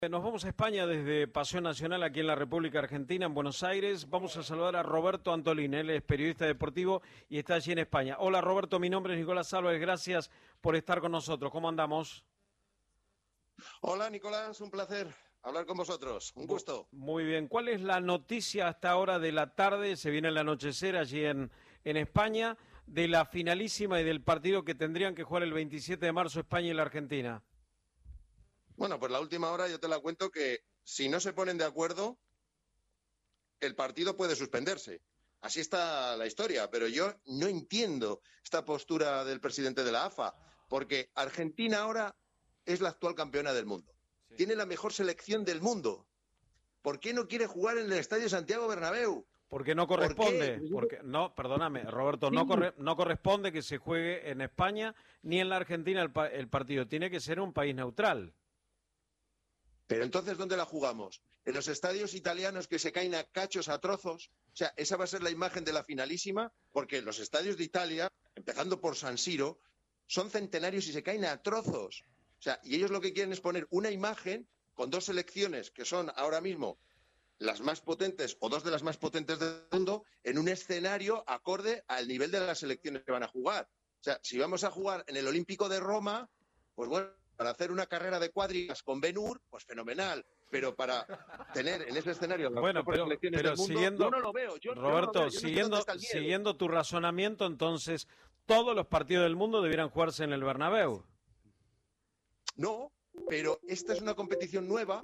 Nos vamos a España desde Pasión Nacional aquí en la República Argentina, en Buenos Aires. Vamos a saludar a Roberto Antolín, él es periodista deportivo y está allí en España. Hola Roberto, mi nombre es Nicolás Álvarez, gracias por estar con nosotros. ¿Cómo andamos? Hola Nicolás, un placer hablar con vosotros, un gusto. Muy bien, ¿cuál es la noticia hasta ahora de la tarde? Se viene el anochecer allí en España, de la finalísima y del partido que tendrían que jugar el 27 de marzo España y la Argentina. Bueno, pues la última hora yo te la cuento que si no se ponen de acuerdo, el partido puede suspenderse. Así está la historia, pero yo no entiendo esta postura del presidente de la AFA, porque Argentina ahora es la actual campeona del mundo. Sí. Tiene la mejor selección del mundo. ¿Por qué no quiere jugar en el Estadio Santiago Bernabéu? Porque no corresponde, porque no, perdóname, Roberto, sí. no corresponde que se juegue en España ni en la Argentina el partido. Tiene que ser un país neutral. Pero entonces, ¿dónde la jugamos? ¿En los estadios italianos que se caen a cachos, a trozos? O sea, esa va a ser la imagen de la finalísima, porque los estadios de Italia, empezando por San Siro, son centenarios y se caen a trozos. O sea, y ellos lo que quieren es poner una imagen con dos selecciones que son ahora mismo las más potentes o dos de las más potentes del mundo en un escenario acorde al nivel de las selecciones que van a jugar. O sea, si vamos a jugar en el Olímpico de Roma, pues bueno, para hacer una carrera de cuadrigas con Ben-Hur, pues fenomenal. Pero para tener en ese escenario las bueno, pero del mundo, siguiendo, yo no lo veo. Roberto, siguiendo tu razonamiento, entonces, todos los partidos del mundo debieran jugarse en el Bernabéu. No, pero esta es una competición nueva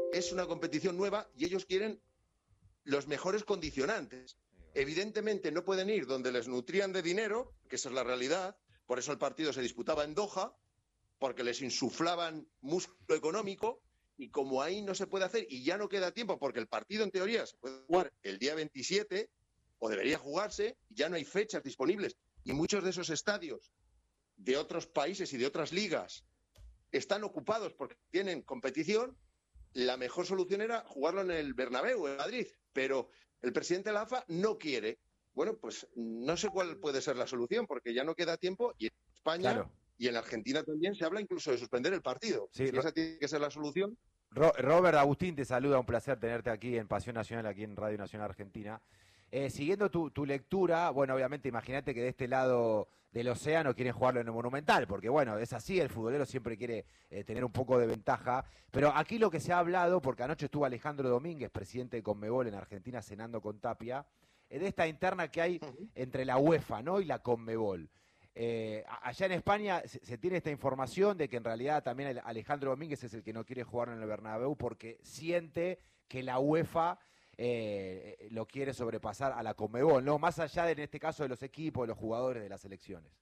y ellos quieren los mejores condicionantes. Evidentemente no pueden ir donde les nutrían de dinero, que esa es la realidad, por eso el partido se disputaba en Doha, porque les insuflaban músculo económico, y como ahí no se puede hacer y ya no queda tiempo, porque el partido en teoría se puede jugar el día 27, o debería jugarse, y ya no hay fechas disponibles, y muchos de esos estadios de otros países y de otras ligas están ocupados porque tienen competición. La mejor solución era jugarlo en el Bernabéu, en Madrid, pero el presidente de la AFA no quiere. Bueno, pues no sé cuál puede ser la solución, porque ya no queda tiempo, y en España... Claro. Y en Argentina también se habla incluso de suspender el partido. Sí, si esa tiene que ser la solución. Robert, Agustín te saluda, un placer tenerte aquí en Pasión Nacional, aquí en Radio Nacional Argentina. Siguiendo tu lectura, bueno, obviamente imagínate que de este lado del océano quieren jugarlo en el Monumental, porque bueno, es así, el futbolero siempre quiere tener un poco de ventaja, pero aquí lo que se ha hablado, porque anoche estuvo Alejandro Domínguez, presidente de Conmebol en Argentina, cenando con Tapia, de esta interna que hay entre la UEFA, ¿no?, y la Conmebol. Allá en España se tiene esta información de que en realidad también Alejandro Domínguez es el que no quiere jugar en el Bernabéu porque siente que la UEFA lo quiere sobrepasar a la Conmebol, ¿no? Más allá de, en este caso, de los equipos, de los jugadores, de las selecciones.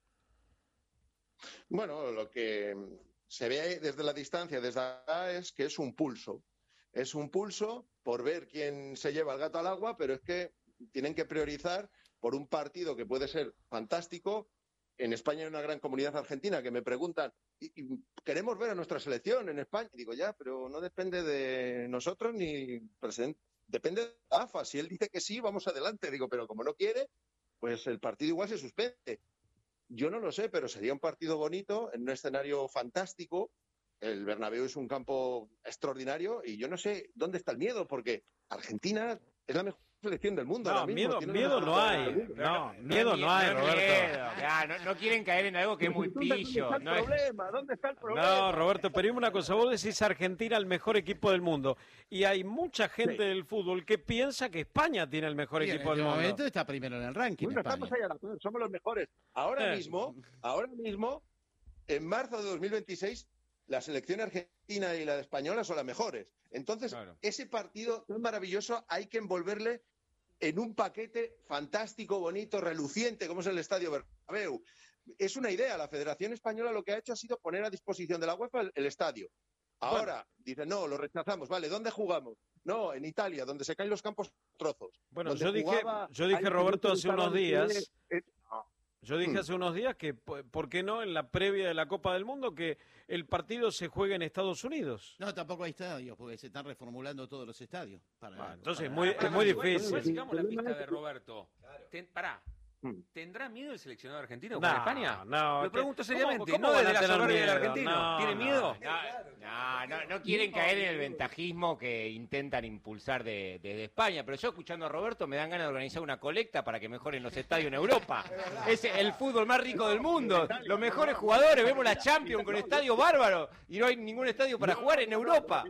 Bueno, lo que se ve desde la distancia, desde acá, es que es un pulso. Es un pulso por ver quién se lleva el gato al agua, pero es que tienen que priorizar por un partido que puede ser fantástico. En España hay una gran comunidad argentina que me preguntan, y queremos ver a nuestra selección en España. Y digo, ya, pero no depende de nosotros ni presidente, depende de la AFA. Si él dice que sí, vamos adelante. Digo, pero como no quiere, pues el partido igual se suspende. Yo no lo sé, pero sería un partido bonito, en un escenario fantástico. El Bernabéu es un campo extraordinario y yo no sé dónde está el miedo, porque Argentina es la mejor selección del mundo. No, miedo no hay. Miedo no hay, Roberto. No quieren caer en algo que es muy pillo. ¿Dónde está el problema? No, Roberto, pero dime una cosa. Vos decís Argentina el mejor equipo del mundo. Y hay mucha gente del fútbol que piensa que España tiene el mejor equipo del mundo. En este momento está primero en el ranking. Bueno, estamos allá, somos los mejores. Ahora mismo, en marzo de 2026, la selección argentina y la española son las mejores. Entonces, claro, ese partido tan maravilloso hay que envolverle en un paquete fantástico, bonito, reluciente, como es el Estadio Bernabéu. Es una idea. La Federación Española lo que ha hecho ha sido poner a disposición de la UEFA el estadio. Ahora, dicen, no, lo rechazamos. Vale, ¿dónde jugamos? No, en Italia, donde se caen los campos trozos. Bueno, yo dije, Roberto, hace unos días... Yo dije hace unos días que, ¿por qué no en la previa de la Copa del Mundo que el partido se juegue en Estados Unidos? No, tampoco hay estadios, porque se están reformulando todos los estadios. Entonces es muy difícil. Sigamos la pista de Roberto. Claro. Pará, ¿Tendrá miedo el seleccionado argentino No, con España? no, Lo pregunto seriamente, ¿cómo no van a desde la tener soberbia del miedo? argentino. No, ¿Tiene no, miedo? No quieren caer en el ventajismo que intentan impulsar desde España, pero yo escuchando a Roberto me dan ganas de organizar una colecta para que mejoren los estadios en Europa. Es el fútbol más rico del mundo, los mejores jugadores, vemos la Champions con estadios bárbaros y no hay ningún estadio para jugar en Europa.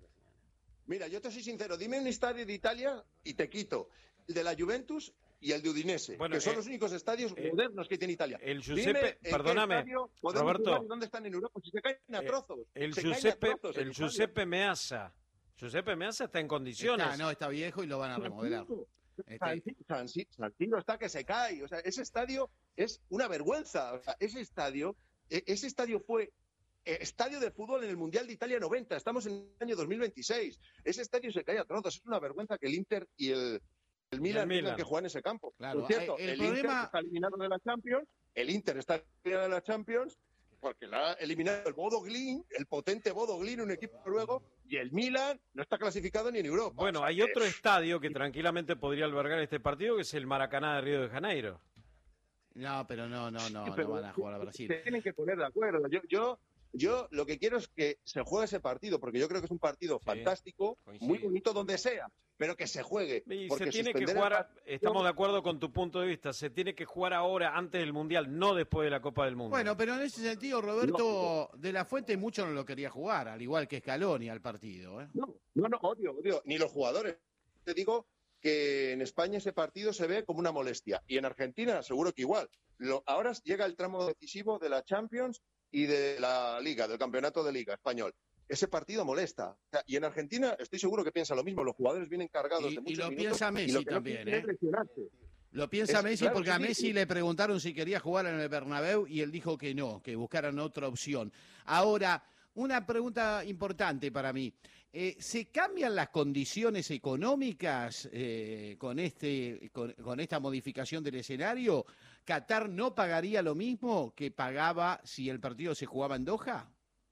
Mira, yo te soy sincero, dime un estadio de Italia y te quito el de la Juventus y el de Udinese, Bueno, que son los únicos estadios modernos que tiene Italia. El Dime Giuseppe, en qué perdóname, estadio podemos Roberto. jugar y ¿dónde están en Europa? Si se caen a trozos. El se caen a Giuseppe, trozos en el Italia. Giuseppe Meazza. Giuseppe Meazza está en condiciones. Está viejo y lo van a remodelar. San Siro está que se cae. O sea, ese estadio es una vergüenza. O sea, ese estadio fue estadio de fútbol en el Mundial de Italia 90. Estamos en el año 2026. Ese estadio se cae a trozos. Es una vergüenza que el Inter y el Milan tengan que jugar en ese campo. Claro, Por cierto, el el problema- Inter está eliminado de la Champions. El Inter está eliminado de la Champions porque la ha eliminado el Bodo Glimt, el potente Bodo Glimt, un equipo noruego, y el Milan no está clasificado ni en Europa. Bueno, O sea, hay otro estadio que tranquilamente podría albergar este partido, que es el Maracaná de Río de Janeiro. No, pero no pero van a jugar a Brasil. Se tienen que poner de acuerdo. Yo lo que quiero es que se juegue ese partido, porque yo creo que es un partido fantástico, coincido. muy bonito donde sea, pero que se juegue. Y porque se tiene que suspender jugar, el partido- estamos de acuerdo con tu punto de vista, se tiene que jugar ahora, antes del Mundial, no después de la Copa del Mundo. Bueno, pero en ese sentido, Roberto de la Fuente mucho no lo quería jugar, al igual que Scaloni al partido. No, odio. Ni los jugadores. Te digo que en España ese partido se ve como una molestia. Y en Argentina seguro que igual. Ahora llega el tramo decisivo de la Champions y de la Liga, del Campeonato de Liga español. Ese partido molesta. O sea, y en Argentina estoy seguro que piensa lo mismo. Los jugadores vienen cargados de Y muchos lo minutos, piensa Messi y lo que no también, quieren es lesionarse. Lo piensa Messi claro, porque a sí, Messi sí. le preguntaron si quería jugar en el Bernabéu y él dijo que no, que buscaran otra opción. Ahora, una pregunta importante para mí. ¿Se cambian las condiciones económicas con esta modificación del escenario? ¿Qatar no pagaría lo mismo que pagaba si el partido se jugaba en Doha?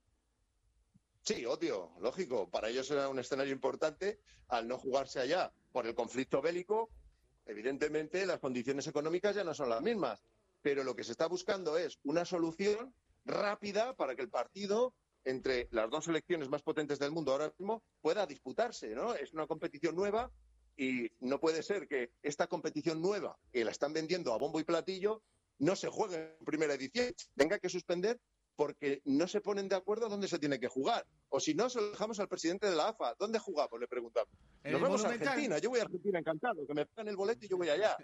Sí, obvio, lógico. Para ellos era un escenario importante. Al no jugarse allá por el conflicto bélico, evidentemente las condiciones económicas ya no son las mismas. Pero lo que se está buscando es una solución rápida para que el partido entre las dos selecciones más potentes del mundo ahora mismo pueda disputarse, ¿no? Es una competición nueva y no puede ser que esta competición nueva, que la están vendiendo a bombo y platillo, no se juegue en primera edición, tenga que suspender porque no se ponen de acuerdo dónde se tiene que jugar. O si no, se lo dejamos al presidente de la AFA. ¿Dónde jugamos? Le preguntamos. En Nos el vamos a Monumental. Argentina. Yo voy a Argentina encantado. Que me pagan el boleto y yo voy allá.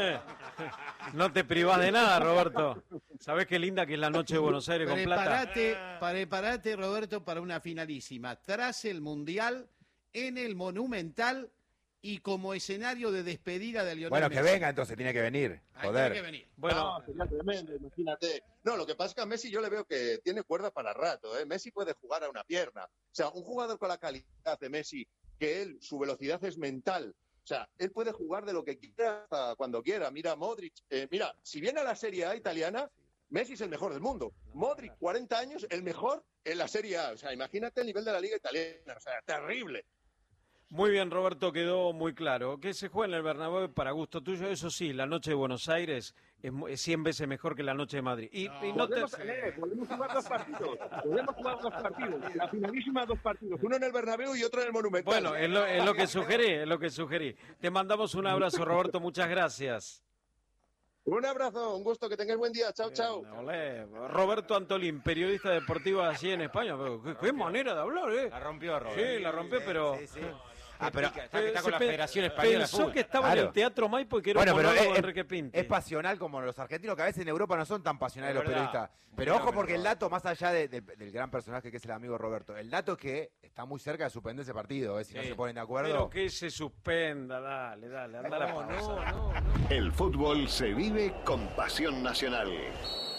No te privás de nada, Roberto. ¿Sabés qué linda que es la noche de Buenos Aires con plata? Preparate, Roberto, para una finalísima. Tras el Mundial, en el Monumental y como escenario de despedida de Lionel Bueno, que Messi. venga entonces, tiene que venir. Ahí Joder. tiene que venir. Bueno, No, sería tremendo, imagínate. No, lo que pasa es que a Messi yo le veo que tiene cuerda para rato. Messi puede jugar a una pierna. O sea, un jugador con la calidad de Messi, que él, su velocidad es mental. O sea, él puede jugar de lo que quiera hasta cuando quiera. Mira, Modric. Mira, si viene a la Serie A italiana, Messi es el mejor del mundo. Modric, 40 años, el mejor en la Serie A. O sea, imagínate el nivel de la Liga Italiana. O sea, terrible. muy bien, Roberto, quedó muy claro. Que se juega en el Bernabéu para gusto tuyo, eso sí, la noche de Buenos Aires es 100 veces mejor que la noche de Madrid. Y no te... Podemos jugar dos partidos. Podemos jugar dos partidos. La finalísima, dos partidos. Uno en el Bernabéu y otro en el Monumental. Bueno, es lo que sugerí. Te mandamos un abrazo, Roberto, muchas gracias. Un abrazo, un gusto, que tengáis buen día. Chao, chao. Olé. Roberto Antolín, periodista deportivo allí en España. Qué manera de hablar, ¿eh? La rompió, Roberto. Sí, la rompió, pero... Sí. Pero está con la Federación Española de Pensó Fútbol. que estaba en Claro. el Teatro Maipo y que era Bueno, un pero monólogo de Enrique Pinti. es pasional como los argentinos, que a veces en Europa no son tan pasionales Es los verdad. periodistas. Pero Fenómeno, ojo, porque el Roberto. dato, más allá del gran personaje que es el amigo Roberto, el dato es que está muy cerca de suspender ese partido, si no Sí. se ponen de acuerdo. Pero que se suspenda, dale, anda a la pausa. El fútbol se vive con pasión nacional.